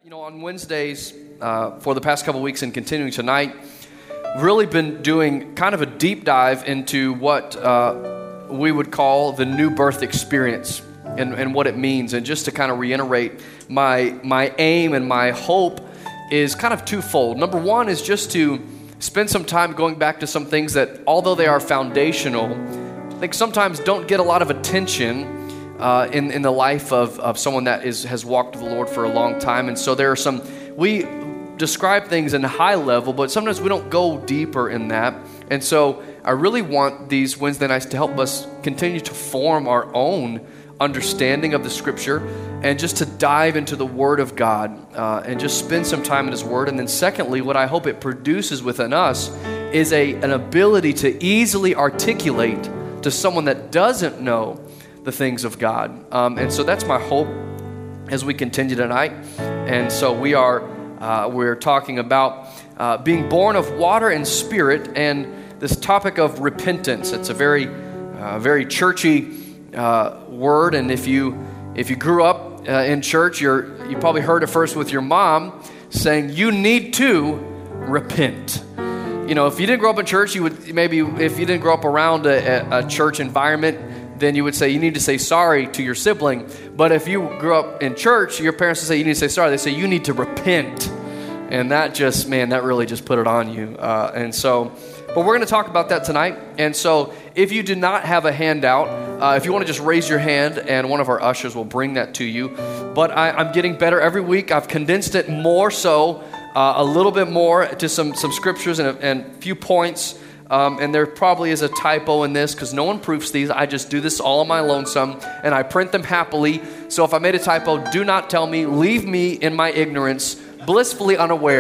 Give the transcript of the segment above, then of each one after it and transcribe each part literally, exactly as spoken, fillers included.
You know, on Wednesdays, uh, for the past couple weeks and continuing tonight, we've really been doing kind of a deep dive into what uh, we would call the new birth experience and, and what it means. And just to kind of reiterate, my my aim and my hope is kind of twofold. Number one is just to spend some time going back to some things that, although they are foundational, I think sometimes don't get a lot of attention Uh, in, in the life of, of someone that is has walked with the Lord for a long time. And so there are some, we describe things in a high level, but sometimes we don't go deeper in that. And so I really want these Wednesday nights to help us continue to form our own understanding of the Scripture and just to dive into the Word of God uh, and just spend some time in His Word. And then secondly, what I hope it produces within us is a an ability to easily articulate to someone that doesn't know the things of God. Um, and so that's my hope as we continue tonight. And so we are, uh, we're talking about uh, being born of water and spirit and this topic of repentance. It's a very, uh, very churchy uh, word. And if you, if you grew up uh, in church, you're, you probably heard it first with your mom saying, you need to repent. You know, if you didn't grow up in church, you would maybe, if you didn't grow up around a, a church environment, then you would say you need to say sorry to your sibling. But if you grew up in church, your parents would say you need to say sorry. They say you need to repent. And that just, man, that really just put it on you. Uh, and so, but we're going to talk about that tonight. And so if you do not have a handout, uh, if you want to just raise your hand and one of our ushers will bring that to you. But I, I'm getting better every week. I've condensed it more so, uh, a little bit more to some, some scriptures and a, and a few points. Um, and there probably is a typo in this because no one proofs these. I just do this all on my lonesome, and I print them happily. So if I made a typo, do not tell me. Leave me in my ignorance, blissfully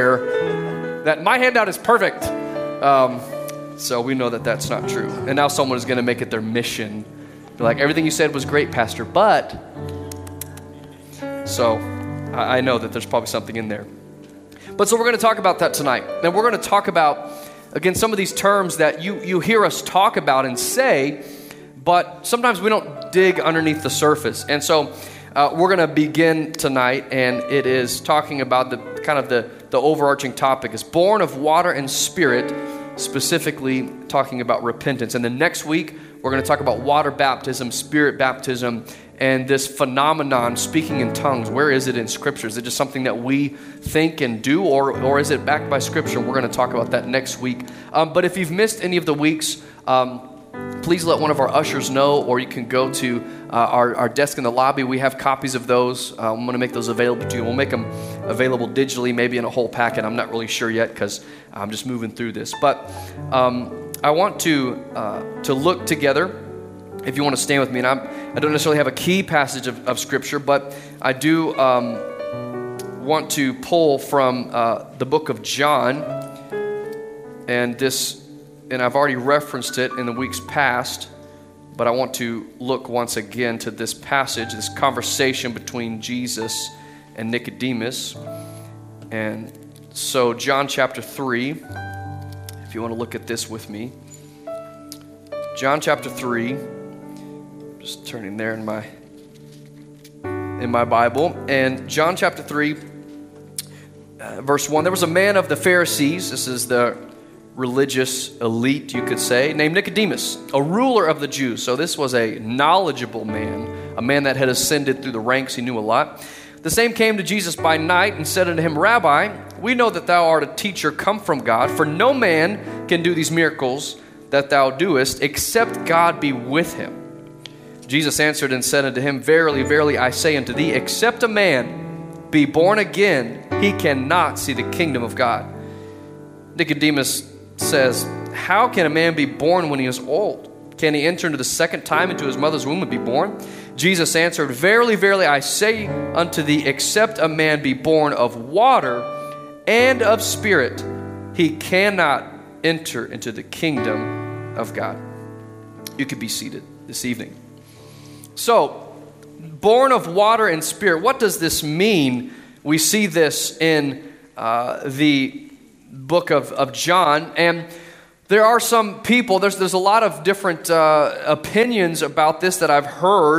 unaware that my handout is perfect. Um, so we know that that's not true. And now someone is going to make it their mission. Be like, everything you said was great, Pastor, but... So I, I know that there's probably something in there. But so we're going to talk about that tonight. And we're going to talk about... Again, some of these terms that you, you hear us talk about and say, but sometimes we don't dig underneath the surface. And so uh, we're going to begin tonight, and it is talking about the kind of the, the overarching topic is born of water and spirit, specifically talking about repentance. And then next week, we're going to talk about water baptism, spirit baptism, and this phenomenon, speaking in tongues. Where is it in Scripture? Is it just something that we think and do, or or is it backed by Scripture? We're going to talk about that next week. Um, but if you've missed any of the weeks, um, please let one of our ushers know, or you can go to uh, our, our desk in the lobby. We have copies of those. Uh, I'm going to make those available to you. We'll make them available digitally, maybe in a whole packet. I'm not really sure yet because I'm just moving through this. But um, I want to uh, to look together. If you want to stand with me, and I'm, I don't necessarily have a key passage of, of Scripture, but I do um, want to pull from uh, the book of John, and this, and I've already referenced it in the weeks past, but I want to look once again to this passage, this conversation between Jesus and Nicodemus. And so John chapter three, if you want to look at this with me, John chapter three, just turning there in my in my Bible. And John chapter three, uh, verse one. There was a man of the Pharisees. This is the religious elite, you could say, named Nicodemus, a ruler of the Jews. So this was a knowledgeable man, a man that had ascended through the ranks. He knew a lot. The same came to Jesus by night and said unto him, Rabbi, we know that thou art a teacher come from God, for no man can do these miracles that thou doest, except God be with him. Jesus answered and said unto him, Verily, verily, I say unto thee, except a man be born again, he cannot see the kingdom of God. Nicodemus says, How can a man be born when he is old? Can he enter into the second time into his mother's womb and be born? Jesus answered, Verily, verily, I say unto thee, except a man be born of water and of spirit, he cannot enter into the kingdom of God. You could be seated this evening. So, born of water and spirit, what does this mean? We see this in uh, the book of, of John, and there are some people, there's, there's a lot of different uh, opinions about this that I've heard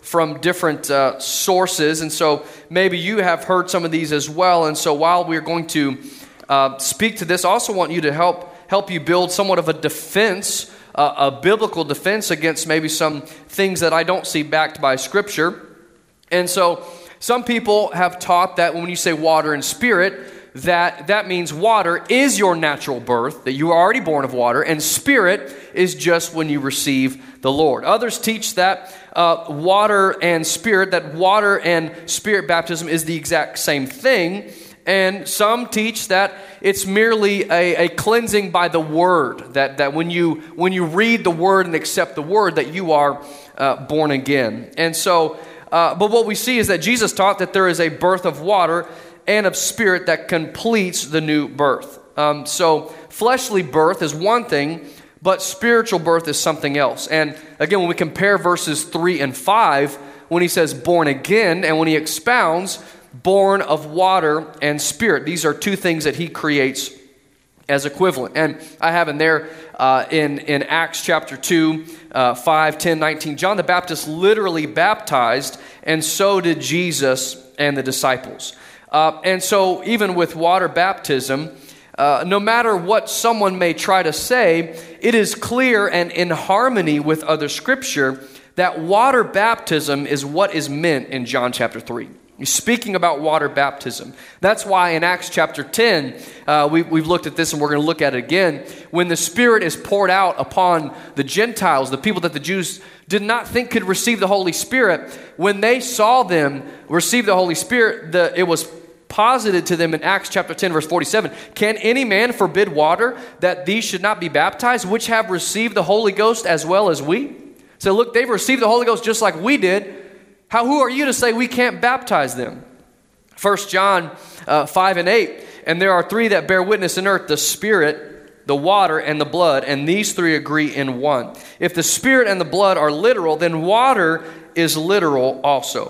from different uh, sources, and so maybe you have heard some of these as well. And so while we're going to uh, speak to this, I also want you to help help you build somewhat of a defense, uh, a biblical defense against maybe some things that I don't see backed by Scripture. And so some people have taught that when you say water and spirit, that that means water is your natural birth, that you are already born of water, and spirit is just when you receive the Lord. Others teach that uh, water and spirit, that water and spirit baptism is the exact same thing. And some teach that it's merely a, a cleansing by the word, that, that when you when you read the word and accept the word, that you are uh, born again. And so, uh, but what we see is that Jesus taught that there is a birth of water and of spirit that completes the new birth. Um, so fleshly birth is one thing, but spiritual birth is something else. And again, when we compare verses three and five, when he says born again, and when he expounds born of water and spirit, these are two things that he creates as equivalent. And I have in there uh, in, in Acts chapter two, uh, five, ten, nineteen, John the Baptist literally baptized, and so did Jesus and the disciples. Uh, and so even with water baptism, uh, no matter what someone may try to say, it is clear and in harmony with other scripture that water baptism is what is meant in John chapter three. He's speaking about water baptism. That's why in Acts chapter ten, uh, we, we've looked at this and we're going to look at it again. When the Spirit is poured out upon the Gentiles, the people that the Jews did not think could receive the Holy Spirit, when they saw them receive the Holy Spirit, the, it was posited to them in Acts chapter ten, verse forty-seven, can any man forbid water that these should not be baptized, which have received the Holy Ghost as well as we? So look, they've received the Holy Ghost just like we did. How, who are you to say we can't baptize them? First John uh, five and eight, and there are three that bear witness in earth, the Spirit, the water, and the blood, and these three agree in one. If the Spirit and the blood are literal, then water is literal also.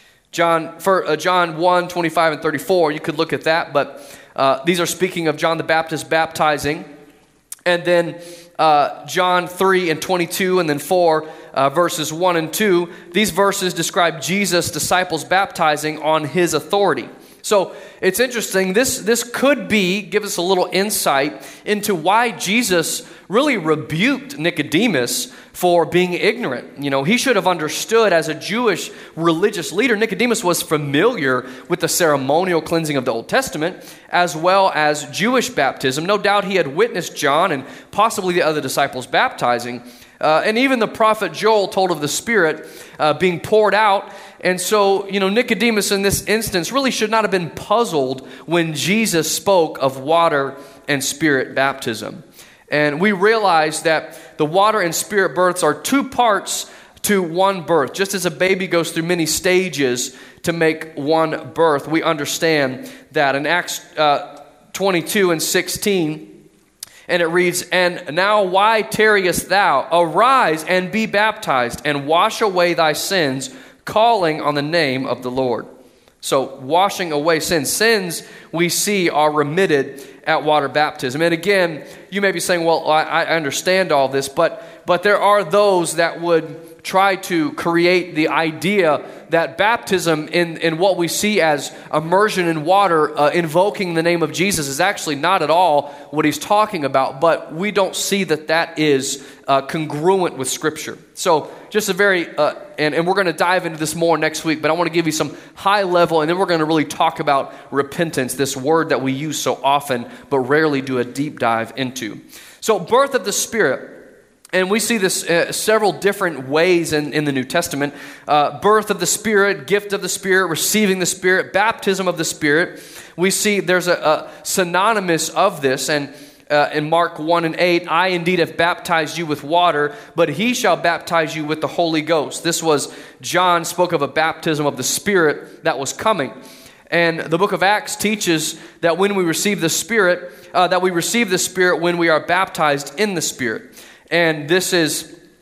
John, for, uh, John one, twenty-five and thirty-four, you could look at that, but uh, these are speaking of John the Baptist baptizing. And then uh, John three and twenty-two, and then four, uh, verses one and two. These verses describe Jesus' disciples baptizing on his authority. So it's interesting. This, this could be, give us a little insight into why Jesus really rebuked Nicodemus for being ignorant. You know, he should have understood as a Jewish religious leader. Nicodemus was familiar with the ceremonial cleansing of the Old Testament as well as Jewish baptism. No doubt he had witnessed John and possibly the other disciples baptizing. Uh, and even the prophet Joel told of the Spirit uh, being poured out. And so, you know, Nicodemus in this instance really should not have been puzzled when Jesus spoke of water and Spirit baptism. And we realize that the water and Spirit births are two parts to one birth. Just as a baby goes through many stages to make one birth, we understand that. In Acts uh, twenty-two and sixteen, and it reads, "And now why tarriest thou? Arise and be baptized, and wash away thy sins, calling on the name of the Lord." So washing away sins. Sins we see are remitted at water baptism. And again, you may be saying, well, I, I understand all this, but but there are those that would try to create the idea that baptism in, in what we see as immersion in water, uh, invoking the name of Jesus, is actually not at all what he's talking about, but we don't see that that is uh, congruent with Scripture. So just a very, uh, and, and we're going to dive into this more next week, but I want to give you some high level, and then we're going to really talk about repentance, this word that we use so often, but rarely do a deep dive into. So birth of the Spirit. And we see this uh, several different ways in, in the New Testament. Uh, birth of the Spirit, gift of the Spirit, receiving the Spirit, baptism of the Spirit. We see there's a, a synonymous of this. And uh, in Mark one and eight, I indeed have baptized you with water, but he shall baptize you with the Holy Ghost. This was, John spoke of a baptism of the Spirit that was coming. And the book of Acts teaches that when we receive the Spirit, uh, that we receive the Spirit when we are baptized in the Spirit. And this is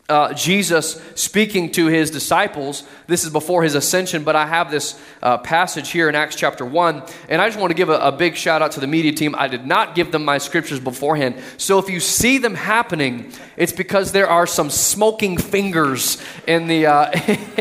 uh, Jesus speaking to his disciples. This is before his ascension, but I have this uh, passage here in Acts chapter one, and I just want to give a, a big shout out to the media team. I did not give them my scriptures beforehand, so if you see them happening, it's because there are some smoking fingers in the uh,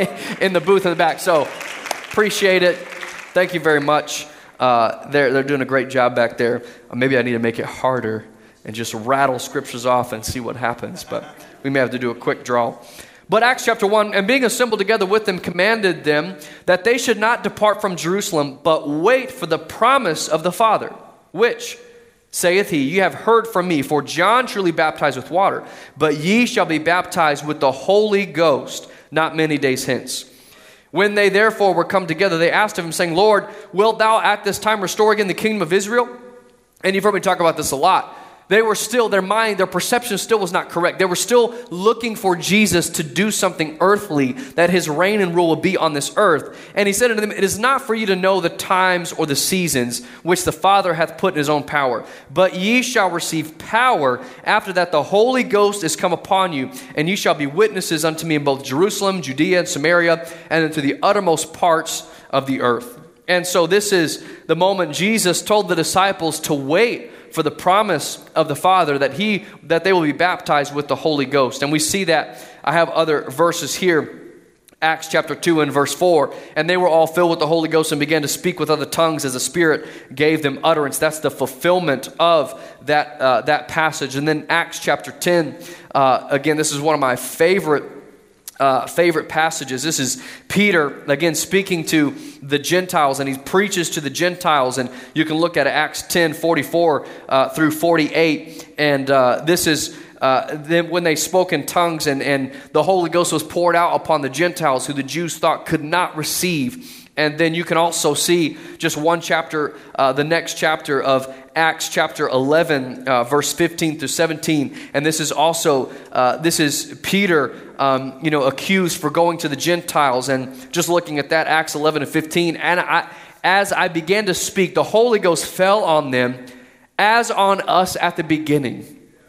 in the booth in the back. So appreciate it. Thank you very much. Uh, they're they're doing a great job back there. Uh, maybe I need to make it harder and just rattle scriptures off and see what happens, but we may have to do a quick draw. But Acts chapter one, and being assembled together with them, commanded them that they should not depart from Jerusalem, but wait for the promise of the Father, which, saith he, ye have heard from me, for John truly baptized with water, but ye shall be baptized with the Holy Ghost not many days hence. When they therefore were come together, they asked of him, saying, Lord, wilt thou at this time restore again the kingdom of Israel? And you've heard me talk about this a lot. They were still, their mind, their perception still was not correct. They were still looking for Jesus to do something earthly, that his reign and rule would be on this earth. And he said unto them, it is not for you to know the times or the seasons which the Father hath put in his own power, but ye shall receive power after that the Holy Ghost is come upon you, and ye shall be witnesses unto me in both Jerusalem, Judea, and Samaria, and into the uttermost parts of the earth. And so this is the moment Jesus told the disciples to wait for the promise of the Father, that he that they will be baptized with the Holy Ghost. And we see that. I have other verses here. Acts chapter two and verse four. And they were all filled with the Holy Ghost and began to speak with other tongues as the Spirit gave them utterance. That's the fulfillment of that, uh, that passage. And then Acts chapter ten. Uh, again, this is one of my favorite Uh, favorite passages. This is Peter, again, speaking to the Gentiles, and he preaches to the Gentiles, and you can look at Acts ten, forty-four uh, through forty-eight, and uh, this is uh, them when they spoke in tongues, and, and the Holy Ghost was poured out upon the Gentiles, who the Jews thought could not receive. And then you can also see just one chapter, uh, the next chapter of Acts chapter eleven, uh, verse fifteen through seventeen. And this is also, uh, this is Peter, um, you know, accused for going to the Gentiles. And just looking at that, Acts eleven and fifteen. And I, as I began to speak, the Holy Ghost fell on them as on us at the beginning.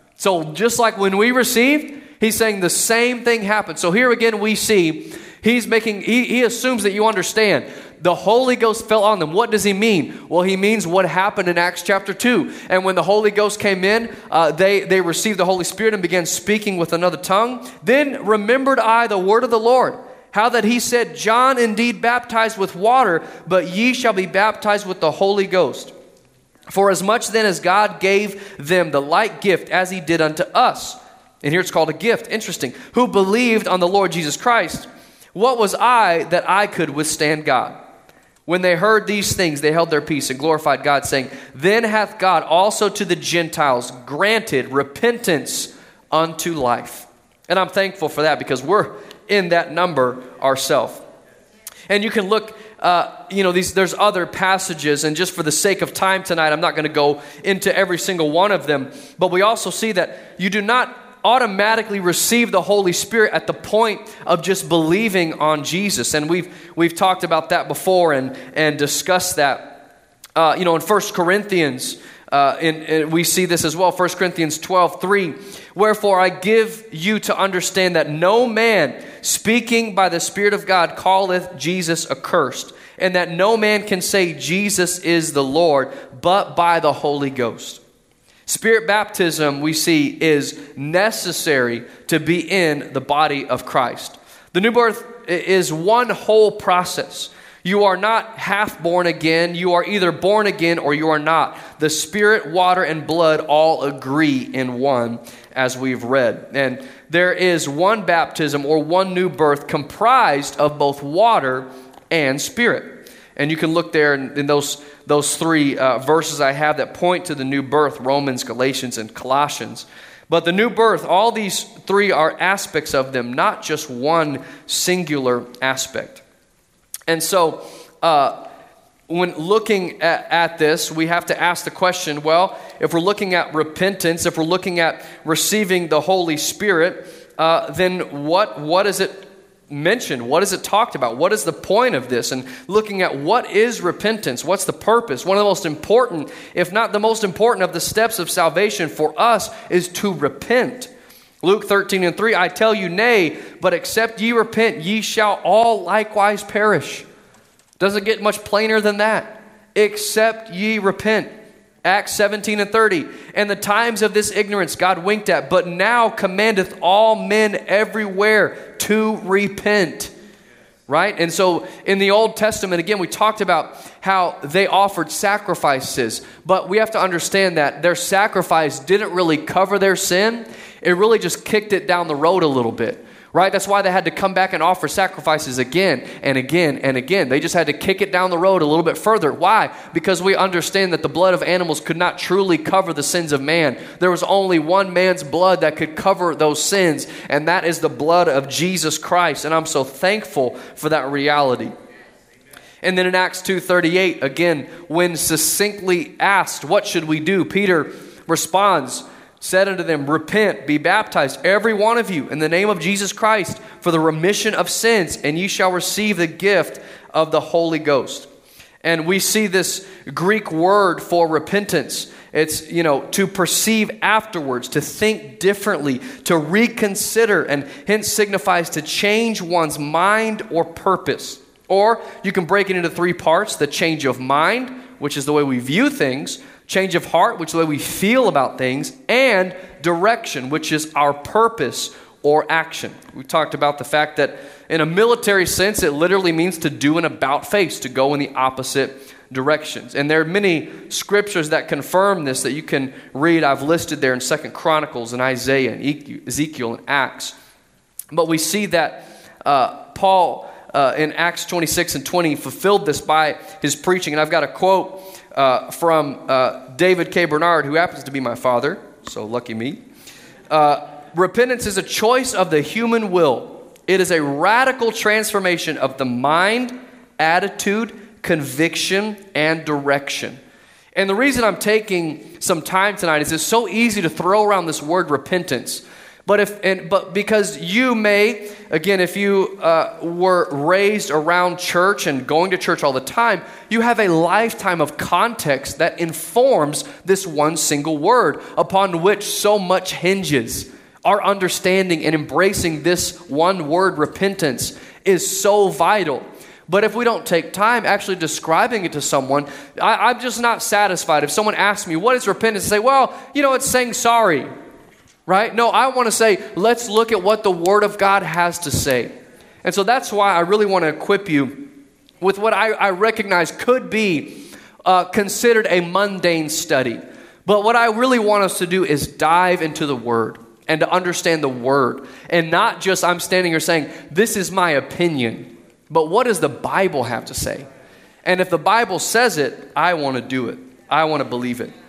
So just like when we received, he's saying the same thing happened. So here again we see He's making, he, he assumes that you understand. The Holy Ghost fell on them. What does he mean? Well, he means what happened in Acts chapter two. And when the Holy Ghost came in, uh, they, they received the Holy Spirit and began speaking with another tongue. Then remembered I the word of the Lord, how that he said, John indeed baptized with water, but ye shall be baptized with the Holy Ghost. For as much then as God gave them the like gift as he did unto us. And here it's called a gift. Interesting. Who believed on the Lord Jesus Christ. What was I that I could withstand God? When they heard these things, they held their peace and glorified God, saying, Then hath God also to the Gentiles granted repentance unto life. And I'm thankful for that, because we're in that number ourselves. And you can look, uh, you know, these. There's other passages, and just for the sake of time tonight, I'm not going to go into every single one of them. But we also see that you do not automatically receive the Holy Spirit at the point of just believing on Jesus. And we've we've talked about that before and, and discussed that. Uh, you know, in First Corinthians, uh, in, in, we see this as well. First Corinthians twelve three. Wherefore I give you to understand that no man speaking by the Spirit of God calleth Jesus accursed, and that no man can say Jesus is the Lord, but by the Holy Ghost. Spirit baptism, we see, is necessary to be in the body of Christ. The new birth is one whole process. You are not half born again. You are either born again or you are not. The Spirit, water, and blood all agree in one, as we've read. And there is one baptism or one new birth comprised of both water and Spirit. And you can look there in, in those those three uh, verses I have that point to the new birth, Romans, Galatians, and Colossians. But the new birth, all these three are aspects of them, not just one singular aspect. And so uh, when looking at, at this, we have to ask the question, well, if we're looking at repentance, if we're looking at receiving the Holy Spirit, uh, then what what is it mentioned? What is it talked about? What is the point of this? And looking at what is repentance? What's the purpose? One of the most important, if not the most important of the steps of salvation for us is to repent. Luke thirteen and three, I tell you, nay, but except ye repent, ye shall all likewise perish. Doesn't get much plainer than that. Except ye repent. Acts seventeen and thirty, and the times of this ignorance God winked at, but now commandeth all men everywhere to repent. Right? And so in the Old Testament, again, we talked about how they offered sacrifices, but we have to understand that their sacrifice didn't really cover their sin. It really just kicked it down the road a little bit. Right? That's why they had to come back and offer sacrifices again and again and again. They just had to kick it down the road a little bit further. Why? Because we understand that the blood of animals could not truly cover the sins of man. There was only one man's blood that could cover those sins, and that is the blood of Jesus Christ. And I'm so thankful for that reality. And then in Acts two thirty-eight, again, when succinctly asked, what should we do? Peter responds, said unto them, repent, be baptized, every one of you, in the name of Jesus Christ, for the remission of sins, and ye shall receive the gift of the Holy Ghost. And we see this Greek word for repentance. It's, you know, to perceive afterwards, to think differently, to reconsider, and hence signifies to change one's mind or purpose. Or you can break it into three parts: the change of mind, which is the way we view things; change of heart, which is the way we feel about things; and direction, which is our purpose or action. We talked about the fact that in a military sense, it literally means to do an about face, to go in the opposite directions. And there are many scriptures that confirm this that you can read. I've listed there in Second Chronicles and Isaiah and Ezekiel and Acts. But we see that uh, Paul uh, in Acts twenty-six and twenty fulfilled this by his preaching. And I've got a quote Uh, from uh, David K. Bernard, who happens to be my father, so lucky me. Uh, Repentance is a choice of the human will. It is a radical transformation of the mind, attitude, conviction, and direction. And the reason I'm taking some time tonight is it's so easy to throw around this word repentance. But if and but because you may, again, if you uh, were raised around church and going to church all the time, you have a lifetime of context that informs this one single word upon which so much hinges. Our understanding and embracing this one word, repentance, is so vital. But if we don't take time actually describing it to someone, I, I'm just not satisfied. If someone asks me, what is repentance? I say, well, you know, it's saying sorry. Right? No, I want to say, let's look at what the Word of God has to say. And so that's why I really want to equip you with what I, I recognize could be uh, considered a mundane study. But what I really want us to do is dive into the Word and to understand the Word. And not just I'm standing here saying, this is my opinion. But what does the Bible have to say? And if the Bible says it, I want to do it. I want to believe it.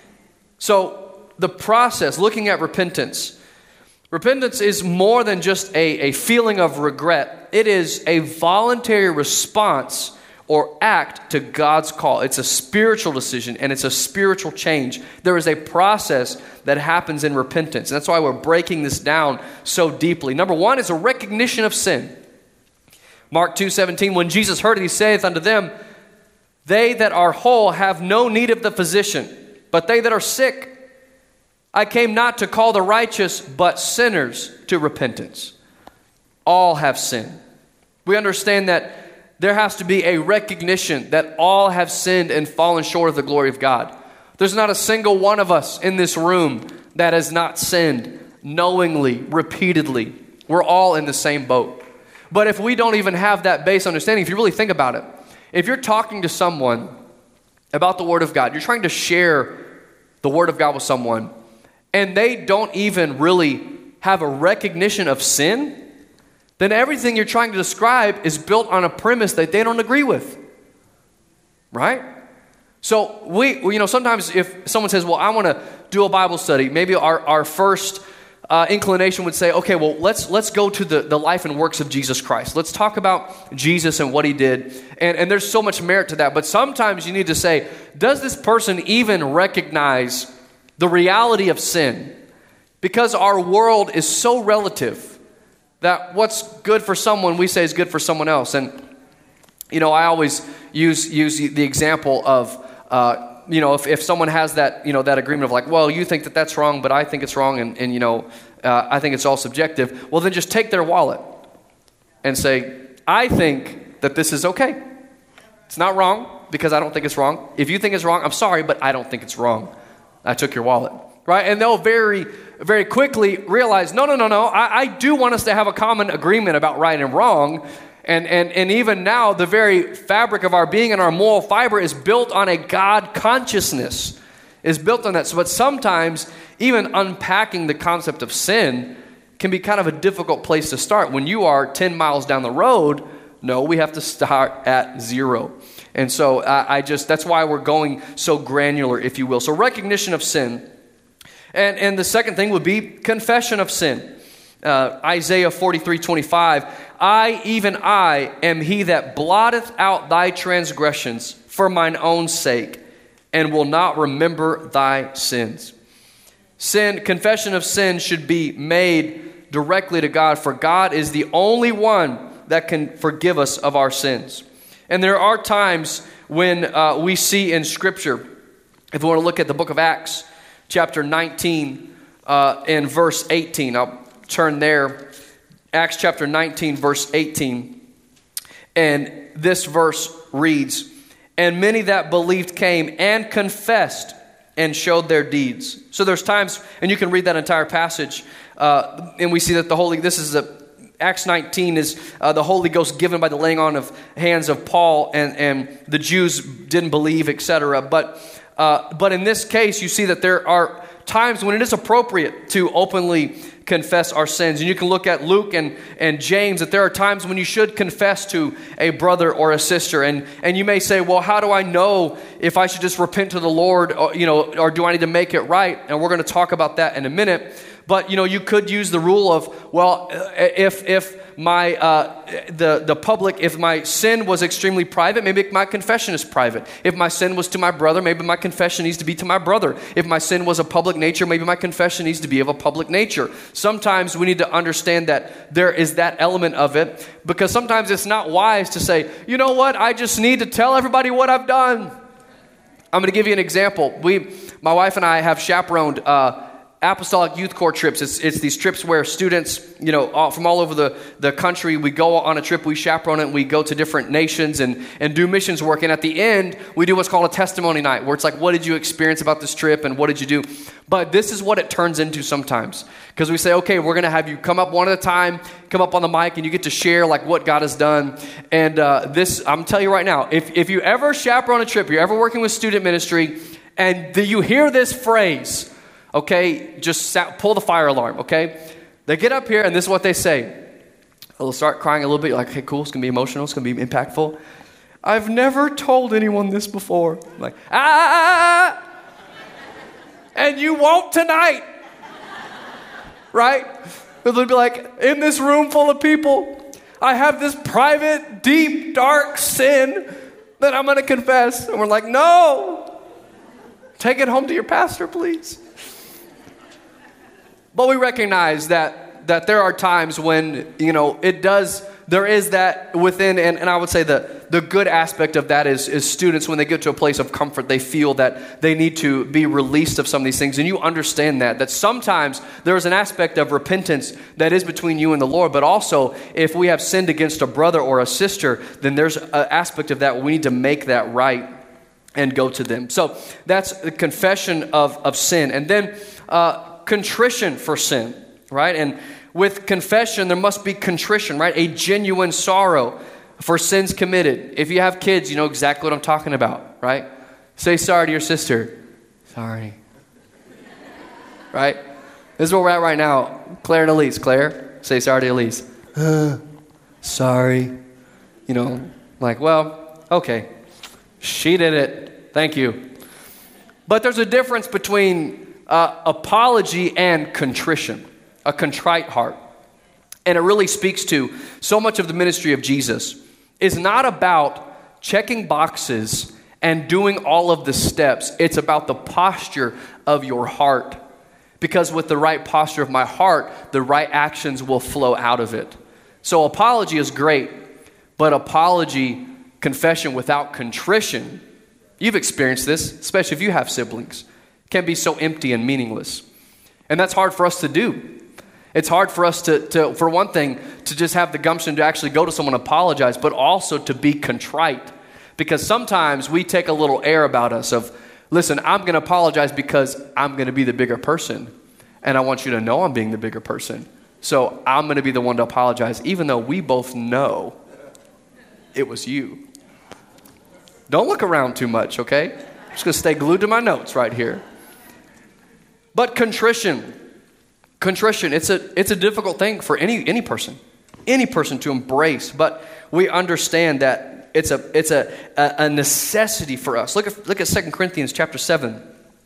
So the process, looking at repentance. Repentance is more than just a, a feeling of regret. It is a voluntary response or act to God's call. It's a spiritual decision and it's a spiritual change. There is a process that happens in repentance. And that's why we're breaking this down so deeply. Number one is a recognition of sin. Mark two seventeen, when Jesus heard it, he saith unto them, they that are whole have no need of the physician, but they that are sick. I came not to call the righteous, but sinners to repentance. All have sinned. We understand that there has to be a recognition that all have sinned and fallen short of the glory of God. There's not a single one of us in this room that has not sinned knowingly, repeatedly. We're all in the same boat. But if we don't even have that base understanding, if you really think about it, if you're talking to someone about the Word of God, you're trying to share the Word of God with someone, and they don't even really have a recognition of sin, then everything you're trying to describe is built on a premise that they don't agree with. Right? So we, you know, sometimes if someone says, well, I want to do a Bible study, maybe our, our first uh, inclination would say, okay, well, let's let's go to the, the life and works of Jesus Christ. Let's talk about Jesus and what he did. And, and there's so much merit to that. But sometimes you need to say, does this person even recognize the reality of sin? Because our world is so relative that what's good for someone, we say is good for someone else. And, you know, I always use use the example of, uh, you know, if, if someone has that, you know, that agreement of like, well, you think that that's wrong, but I think it's wrong. And, and you know, Uh, I think it's all subjective. Well, then just take their wallet and say, I think that this is okay. It's not wrong because I don't think it's wrong. If you think it's wrong, I'm sorry, but I don't think it's wrong. I took your wallet, right? And they'll very, very quickly realize, no, no, no, no. I, I do want us to have a common agreement about right and wrong. And, and, and even now, the very fabric of our being and our moral fiber is built on a God consciousness, is built on that. So, but sometimes even unpacking the concept of sin can be kind of a difficult place to start. When you are ten miles down the road, no, we have to start at zero. And so uh, I just, that's why we're going so granular, if you will. So recognition of sin. And, and the second thing would be confession of sin. Uh, Isaiah forty-three twenty-five, I, even I, am he that blotteth out thy transgressions for mine own sake, and will not remember thy sins. Sin, confession of sin should be made directly to God, for God is the only one that can forgive us of our sins. And there are times when uh, we see in Scripture, if we want to look at the book of Acts, chapter nineteen uh, and verse eighteen, I'll turn there, Acts chapter nineteen, verse eighteen, and this verse reads, and many that believed came and confessed and showed their deeds. So there's times, and you can read that entire passage, uh, and we see that the Holy, this is a, Acts nineteen is uh, the Holy Ghost given by the laying on of hands of Paul, and, and the Jews didn't believe, et cetera. But, uh, but in this case, you see that there are times when it is appropriate to openly confess our sins. And you can look at Luke and, and James, that there are times when you should confess to a brother or a sister. And, and you may say, well, how do I know if I should just repent to the Lord, or, you know, or do I need to make it right? And we're going to talk about that in a minute. But, you know, you could use the rule of, well, if if my uh, the the public, if my sin was extremely private, maybe my confession is private. If my sin was to my brother, maybe my confession needs to be to my brother. If my sin was a public nature, maybe my confession needs to be of a public nature. Sometimes we need to understand that there is that element of it, because sometimes it's not wise to say, you know what, I just need to tell everybody what I've done. I'm going to give you an example. We, my wife and I have chaperoned uh, Apostolic Youth Corps trips. It's it's these trips where students, you know, all, from all over the, the country, we go on a trip, we chaperone it, and we go to different nations and, and do missions work. And at the end, we do what's called a testimony night, where it's like, what did you experience about this trip and what did you do? But this is what it turns into sometimes. Because we say, okay, we're going to have you come up one at a time, come up on the mic, and you get to share like what God has done. And uh, this, I'm telling you right now, if, if you ever chaperone a trip, you're ever working with student ministry, and the, you hear this phrase, okay, just pull the fire alarm, okay? They get up here, and this is what they say. They'll start crying a little bit, like, okay, cool, it's going to be emotional, it's going to be impactful. I've never told anyone this before. I'm like, ah, and you won't tonight, right? They'll be like, in this room full of people, I have this private, deep, dark sin that I'm going to confess. And we're like, no, take it home to your pastor, please. But we recognize that that there are times when, you know, it does, there is that within, and, and I would say the, the good aspect of that is, is students, when they get to a place of comfort, they feel that they need to be released of some of these things. And you understand that, that sometimes there is an aspect of repentance that is between you and the Lord, but also if we have sinned against a brother or a sister, then there's an aspect of that we need to make that right and go to them. So that's the confession of, of sin. And then uh, contrition for sin, right? And with confession, there must be contrition, right? A genuine sorrow for sins committed. If you have kids, you know exactly what I'm talking about, right? Say sorry to your sister. Sorry. Right? This is where we're at right now. Claire and Elise. Claire, say sorry to Elise. Uh, sorry. You know, like, well, okay. She did it. Thank you. But there's a difference between uh, apology and contrition, a contrite heart. And it really speaks to so much of the ministry of Jesus is not about checking boxes and doing all of the steps. It's about the posture of your heart. Because with the right posture of my heart, the right actions will flow out of it. So apology is great, but apology, confession without contrition, you've experienced this, especially if you have siblings, can be so empty and meaningless. And that's hard for us to do. It's hard for us to, to, for one thing, to just have the gumption to actually go to someone and apologize, but also to be contrite. Because sometimes we take a little air about us of, listen, I'm going to apologize because I'm going to be the bigger person. And I want you to know I'm being the bigger person. So I'm going to be the one to apologize, even though we both know it was you. Don't look around too much, okay? I'm just going to stay glued to my notes right here. But contrition. Contrition, it's a it's a difficult thing for any any person, any person to embrace. But we understand that it's a it's a a necessity for us. Look at look at Second Corinthians chapter seven.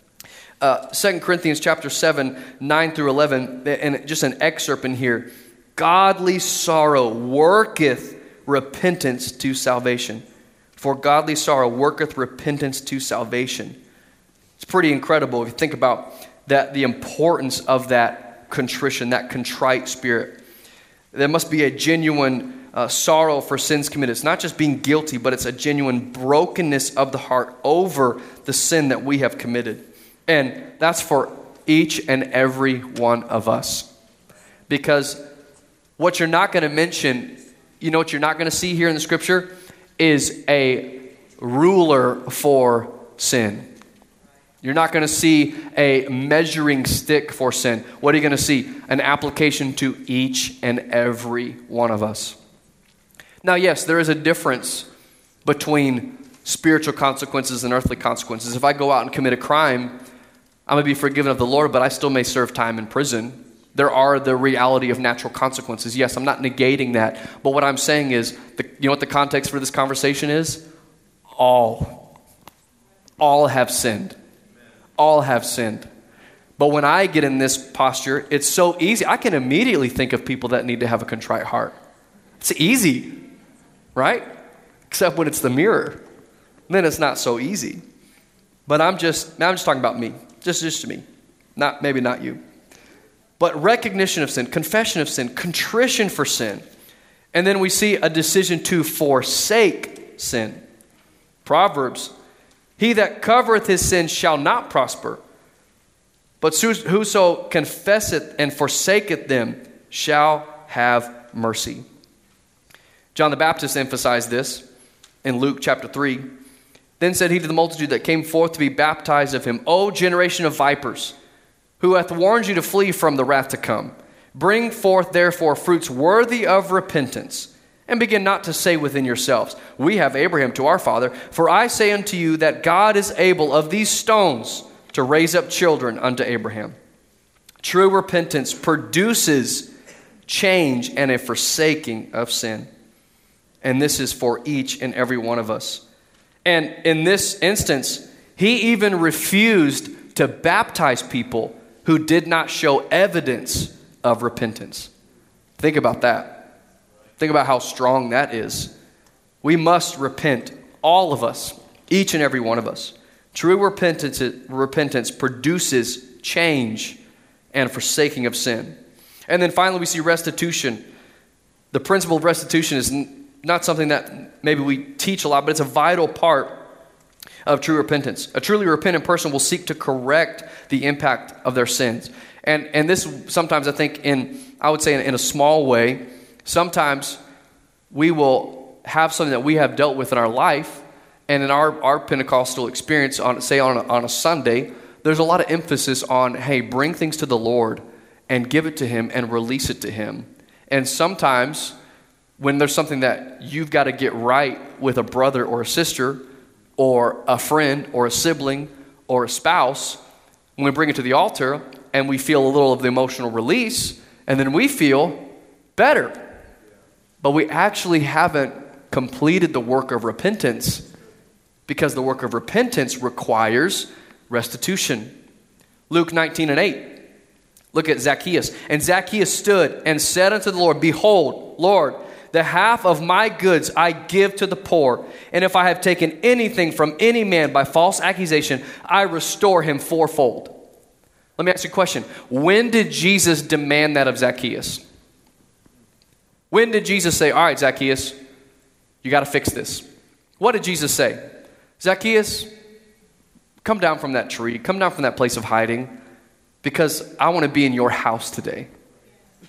Uh, Second Corinthians chapter seven, nine through eleven, and just an excerpt in here. Godly sorrow worketh repentance to salvation. For godly sorrow worketh repentance to salvation. It's pretty incredible if you think about that, the importance of that contrition, that contrite spirit. There must be a genuine uh, sorrow for sins committed. It's not just being guilty, but it's a genuine brokenness of the heart over the sin that we have committed. And that's for each and every one of us. Because what you're not going to mention, you know what you're not going to see here in the scripture, is a ruler for sin. You're not going to see a measuring stick for sin. What are you going to see? An application to each and every one of us. Now, yes, there is a difference between spiritual consequences and earthly consequences. If I go out and commit a crime, I'm going to be forgiven of the Lord, but I still may serve time in prison. There are the reality of natural consequences. Yes, I'm not negating that. But what I'm saying is, the, you know what the context for this conversation is? All. All have sinned. All have sinned. But when I get in this posture, it's so easy. I can immediately think of people that need to have a contrite heart. It's easy, right? Except when it's the mirror. Then it's not so easy. But I'm just, I'm just talking about me. Just, just to me. Not, maybe not you. But recognition of sin, confession of sin, contrition for sin. And then we see a decision to forsake sin. Proverbs, he that covereth his sin shall not prosper, but whoso confesseth and forsaketh them shall have mercy. John the Baptist emphasized this in Luke chapter three. Then said he to the multitude that came forth to be baptized of him, O generation of vipers, who hath warned you to flee from the wrath to come? Bring forth therefore fruits worthy of repentance. And begin not to say within yourselves, we have Abraham to our father. For I say unto you that God is able of these stones to raise up children unto Abraham. True repentance produces change and a forsaking of sin. And this is for each and every one of us. And in this instance, he even refused to baptize people who did not show evidence of repentance. Think about that. Think about how strong that is. We must repent, all of us, each and every one of us. True repentance, repentance produces change and forsaking of sin. And then finally we see restitution. The principle of restitution is not something that maybe we teach a lot, but it's a vital part of true repentance. A truly repentant person will seek to correct the impact of their sins. And and this sometimes I think in, I would say in, in a small way, sometimes we will have something that we have dealt with in our life, and in our, our Pentecostal experience, on say on a, on a Sunday, there's a lot of emphasis on, hey, bring things to the Lord and give it to Him and release it to Him. And sometimes when there's something that you've got to get right with a brother or a sister or a friend or a sibling or a spouse, when we bring it to the altar and we feel a little of the emotional release, and then we feel better. But we actually haven't completed the work of repentance, because the work of repentance requires restitution. Luke nineteen and eight. Look at Zacchaeus. And Zacchaeus stood and said unto the Lord, Behold, Lord, the half of my goods I give to the poor. And if I have taken anything from any man by false accusation, I restore him fourfold. Let me ask you a question. When did Jesus demand that of Zacchaeus? When did Jesus say, all right, Zacchaeus, you got to fix this? What did Jesus say? Zacchaeus, come down from that tree. Come down from that place of hiding, because I want to be in your house today.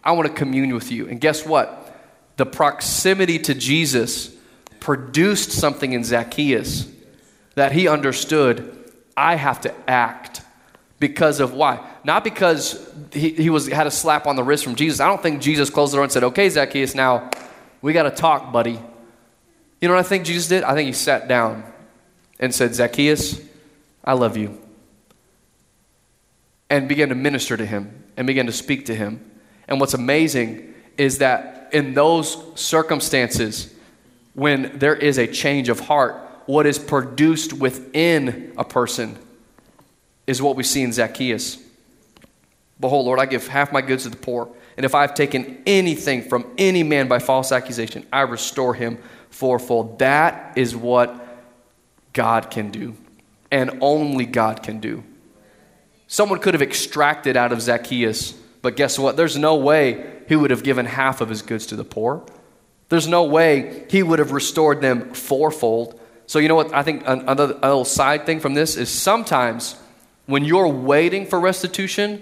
I want to commune with you. And guess what? The proximity to Jesus produced something in Zacchaeus that he understood. I have to act because of why? Not because he, he was had a slap on the wrist from Jesus. I don't think Jesus closed the door and said, okay, Zacchaeus, now we got to talk, buddy. You know what I think Jesus did? I think he sat down and said, Zacchaeus, I love you. And began to minister to him and began to speak to him. And what's amazing is that in those circumstances, when there is a change of heart, what is produced within a person is what we see in Zacchaeus. Behold, Lord, I give half my goods to the poor. And if I've taken anything from any man by false accusation, I restore him fourfold. That is what God can do. And only God can do. Someone could have extracted out of Zacchaeus, but guess what? There's no way he would have given half of his goods to the poor. There's no way he would have restored them fourfold. So you know what? I think another a little side thing from this is sometimes when you're waiting for restitution,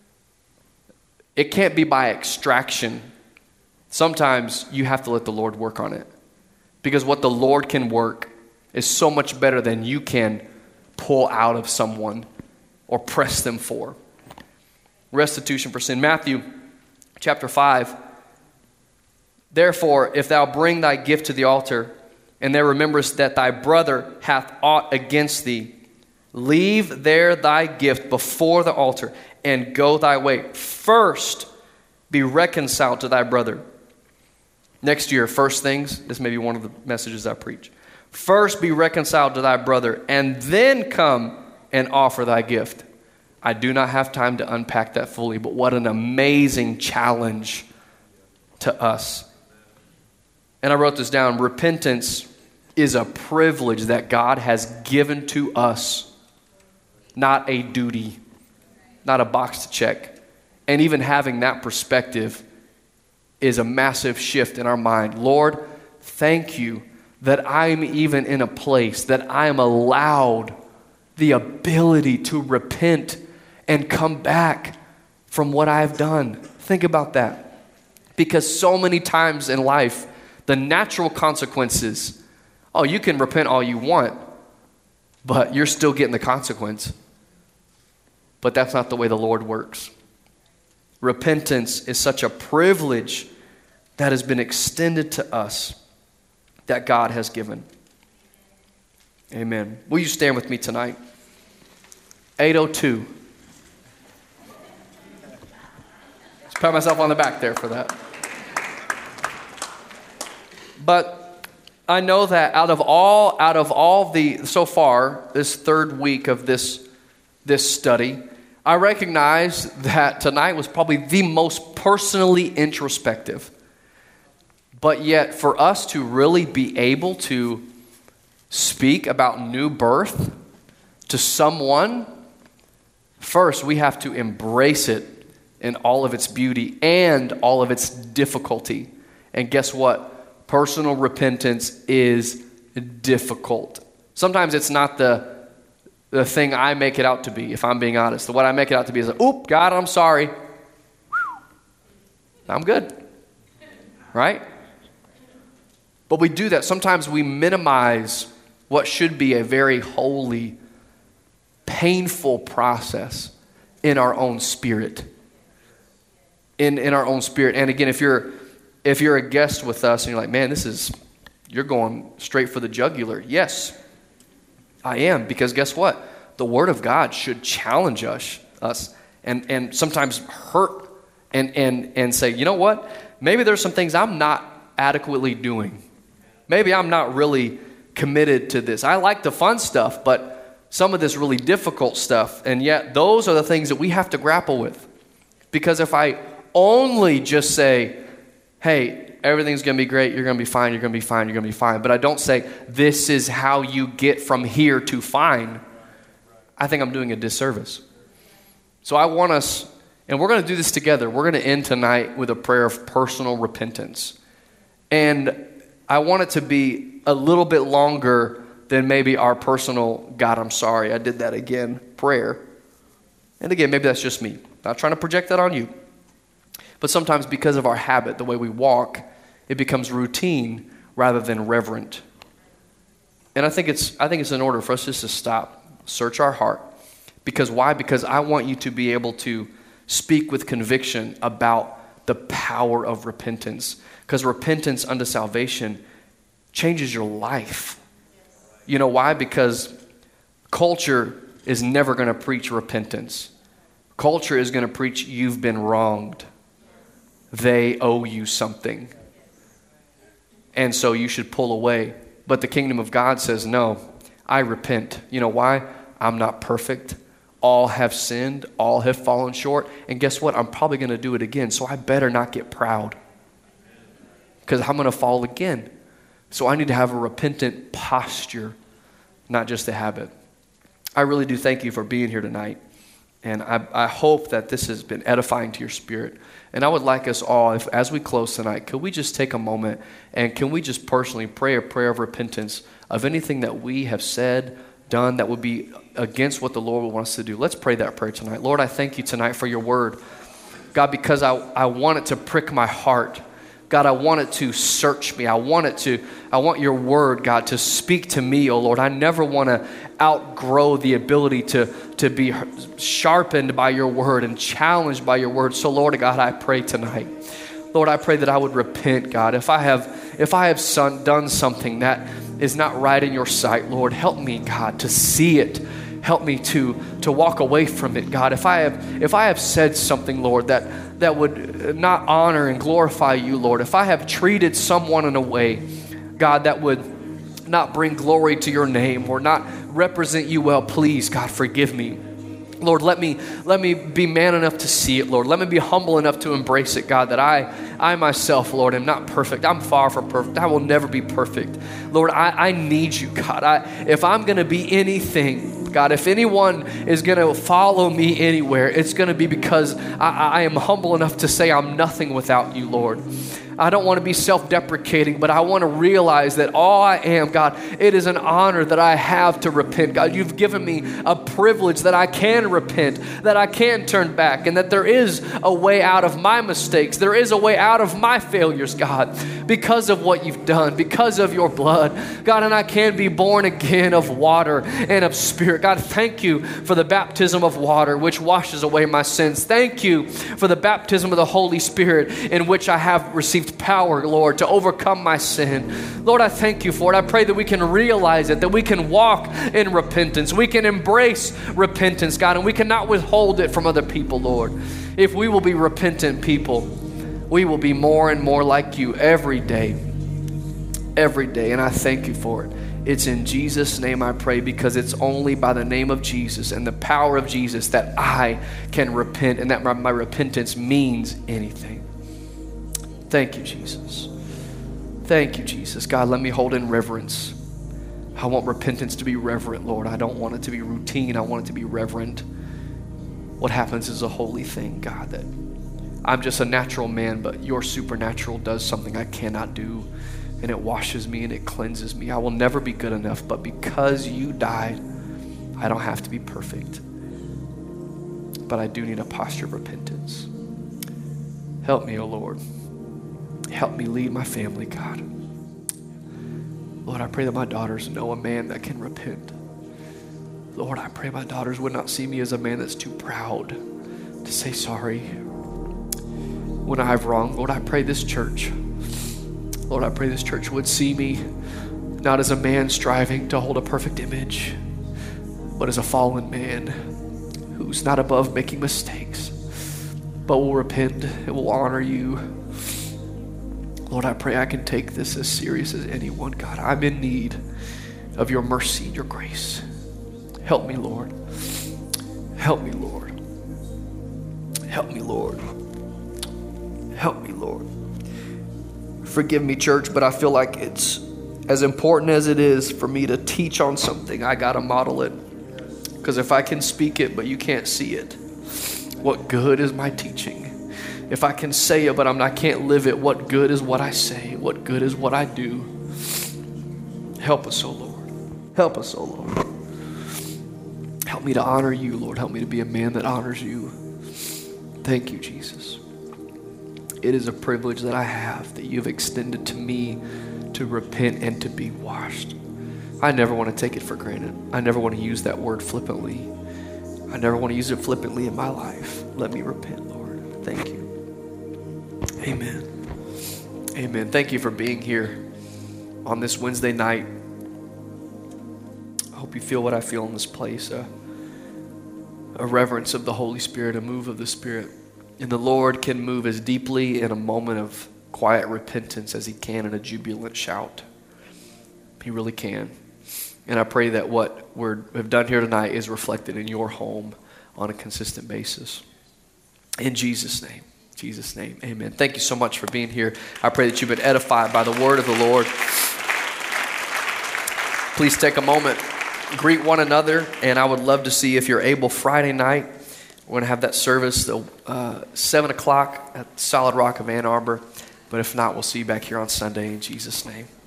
it can't be by extraction. Sometimes you have to let the Lord work on it. Because what the Lord can work is so much better than you can pull out of someone or press them for. Restitution for sin. Matthew chapter five. Therefore, if thou bring thy gift to the altar, and there rememberest that thy brother hath aught against thee, leave there thy gift before the altar, and go thy way. First, be reconciled to thy brother. Next year, first things, this may be one of the messages I preach. First, be reconciled to thy brother, and then come and offer thy gift. I do not have time to unpack that fully, but what an amazing challenge to us. And I wrote this down. Repentance is a privilege that God has given to us, not a duty, not a box to check. And even having that perspective is a massive shift in our mind. Lord, thank you that I'm even in a place that I am allowed the ability to repent and come back from what I've done. Think about that. Because so many times in life, the natural consequences, oh, you can repent all you want, but you're still getting the consequence. But that's not the way the Lord works. Repentance is such a privilege that has been extended to us that God has given. Amen. Will you stand with me tonight? eight oh two. Just pat myself on the back there for that. But I know that out of all, out of all the, so far, this third week of this, this study, I recognize that tonight was probably the most personally introspective. But yet, for us to really be able to speak about new birth to someone, first we have to embrace it in all of its beauty and all of its difficulty. And guess what? Personal repentance is difficult. Sometimes it's not the, the thing I make it out to be, if I'm being honest. What I make it out to be is like, oop, God, I'm sorry. I'm good. Right? But we do that. Sometimes we minimize what should be a very holy, painful process in our own spirit. In, in our own spirit. And again, if you're if you're a guest with us and you're like, man, this is, you're going straight for the jugular. Yes, I am. Because guess what? The Word of God should challenge us, us and, and sometimes hurt and, and, and say, you know what? Maybe there's some things I'm not adequately doing. Maybe I'm not really committed to this. I like the fun stuff, but some of this really difficult stuff, and yet those are the things that we have to grapple with. Because if I only just say, hey, everything's going to be great, you're going to be fine, you're going to be fine, you're going to be fine, but I don't say, this is how you get from here to fine, I think I'm doing a disservice. So I want us, and we're going to do this together, we're going to end tonight with a prayer of personal repentance. And I want it to be a little bit longer than maybe our personal, God, I'm sorry, I did that again, prayer. And again, maybe that's just me. Not trying to project that on you. But sometimes because of our habit, the way we walk, it becomes routine rather than reverent. And I think it's I think it's in order for us just to stop, search our heart. Because why? Because I want you to be able to speak with conviction about the power of repentance. Because repentance unto salvation changes your life. You know why? Because culture is never going to preach repentance. Culture is going to preach you've been wronged. They owe you something. And so you should pull away. But the kingdom of God says, no, I repent. You know why? I'm not perfect. All have sinned. All have fallen short. And guess what? I'm probably going to do it again. So I better not get proud. Because I'm going to fall again. So I need to have a repentant posture, not just a habit. I really do thank you for being here tonight. And I, I hope that this has been edifying to your spirit. And I would like us all, if, as we close tonight, could we just take a moment and can we just personally pray a prayer of repentance of anything that we have said, done that would be against what the Lord would want us to do. Let's pray that prayer tonight. Lord, I thank you tonight for your word. God, because I, I want it to prick my heart. God, I want it to search me. I want it to, I want your word, God, to speak to me, oh Lord. I never want to outgrow the ability to, to be sharpened by your word and challenged by your word. So Lord God, I pray tonight. Lord, I pray that I would repent, God. If I have, if I have son, done something that is not right in your sight, Lord, help me, God, to see it. Help me to, to walk away from it, God. If I have, if I have said something, Lord, that, that would not honor and glorify you, Lord, if I have treated someone in a way, God, that would not bring glory to your name or not represent you well, please, God, forgive me. Lord, let me let me be man enough to see it, Lord. Let me be humble enough to embrace it, God, that I I myself, Lord, am not perfect. I'm far from perfect. I will never be perfect. Lord, I, I need you, God. I, if I'm going to be anything, God, if anyone is going to follow me anywhere, it's going to be because I, I am humble enough to say I'm nothing without you, Lord. I don't want to be self-deprecating, but I want to realize that all I am, God, it is an honor that I have to repent. God, you've given me a privilege that I can repent, that I can turn back, and that there is a way out of my mistakes. There is a way out of my failures, God, because of what you've done, because of your blood. God, and I can be born again of water and of spirit. God, thank you for the baptism of water, which washes away my sins. Thank you for the baptism of the Holy Spirit, in which I have received power, Lord, to overcome my sin. Lord, I thank you for it. I pray that we can realize it, that we can walk in repentance. We can embrace repentance, God, and we cannot withhold it from other people, Lord. If we will be repentant people, we will be more and more like you every day. Every day. And I thank you for it. It's in Jesus' name I pray, because it's only by the name of Jesus and the power of Jesus that I can repent, and that my, my repentance means anything. Thank you, Jesus. Thank you, Jesus. God, let me hold in reverence. I want repentance to be reverent, Lord. I don't want it to be routine. I want it to be reverent. What happens is a holy thing, God, that I'm just a natural man, but your supernatural does something I cannot do, and it washes me and it cleanses me. I will never be good enough, but because you died, I don't have to be perfect. But I do need a posture of repentance. Help me, O Lord. Help me lead my family, God. Lord, I pray that my daughters know a man that can repent. Lord, I pray my daughters would not see me as a man that's too proud to say sorry when I have wronged. Lord, I pray this church, Lord, I pray this church would see me not as a man striving to hold a perfect image, but as a fallen man who's not above making mistakes, but will repent and will honor you. Lord, I pray I can take this as serious as anyone. God, I'm in need of your mercy and your grace. Help me, Lord. Help me, Lord. Help me, Lord. Help me, Lord. Forgive me, church, but I feel like it's as important as it is for me to teach on something, I got to model it. Because if I can speak it, but you can't see it, what good is my teaching? If I can say it, but I'm not, I can't live it, what good is what I say? What good is what I do? Help us, O Lord. Help us, O Lord. Help me to honor you, Lord. Help me to be a man that honors you. Thank you, Jesus. It is a privilege that I have that you've extended to me to repent and to be washed. I never want to take it for granted. I never want to use that word flippantly. I never want to use it flippantly in my life. Let me repent, Lord. Thank you. Amen. Amen. Thank you for being here on this Wednesday night. I hope you feel what I feel in this place, a, a reverence of the Holy Spirit, a move of the Spirit. And the Lord can move as deeply in a moment of quiet repentance as he can in a jubilant shout. He really can. And I pray that what we have done here tonight is reflected in your home on a consistent basis. In Jesus' name. Jesus' name. Amen. Thank you so much for being here. I pray that you've been edified by the word of the Lord. Please take a moment, greet one another, and I would love to see if you're able Friday night. We're going to have that service at uh, seven o'clock at Solid Rock of Ann Arbor. But if not, we'll see you back here on Sunday in Jesus' name.